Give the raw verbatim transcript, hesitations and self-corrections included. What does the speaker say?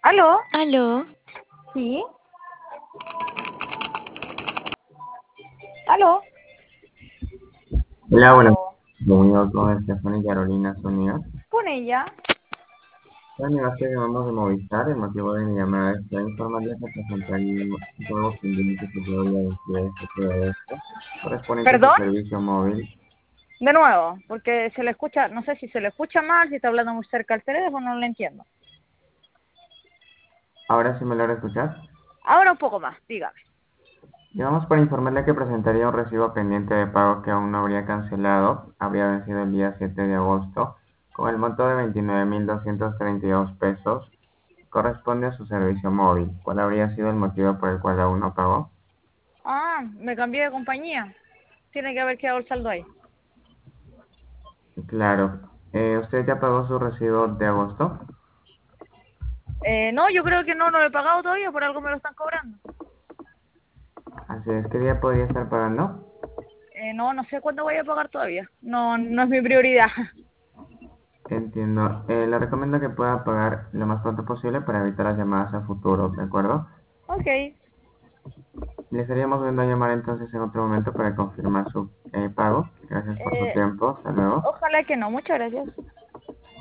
¿Aló? Aló, ¿Sí? ¿Aló? Hola, buenas ¿Aló? noches, con Estefan y Carolina Zúñiga. ¿Con ella? Bueno, que llamamos de Movistar, el motivo de mi llamada es para informarles que presentaría un nuevo pendiente que yo voy a decir este de esto, correspondiente a su ¿Perdón? servicio móvil. De nuevo, porque se le escucha, no sé si se le escucha mal, si está hablando muy cerca al teléfono, no le entiendo. Ahora sí me logra escuchar. Ahora un poco más, dígame. Llamamos para informarle que presentaría un recibo pendiente de pago que aún no habría cancelado, habría vencido el día siete de agosto, con el monto de veintinueve mil doscientos treinta y dos pesos, corresponde a su servicio móvil. ¿Cuál habría sido el motivo por el cual aún no pagó? Ah, me cambié de compañía. Tiene que haber quedado el saldo ahí. Claro. Eh, ¿usted ya pagó su recibo de agosto? Eh, no, yo creo que no, no lo he pagado todavía, por algo me lo están cobrando. Así es, ¿qué día podría estar pagando? Eh, no, no sé cuándo voy a pagar todavía. No, no es mi prioridad. Entiendo. Eh, le recomiendo que pueda pagar lo más pronto posible para evitar las llamadas a futuro, ¿de acuerdo? Ok, Le estaríamos volviendo a llamar entonces en otro momento para confirmar su eh, pago. Gracias por su eh, tiempo. Hasta luego. ojalá que no, muchas gracias.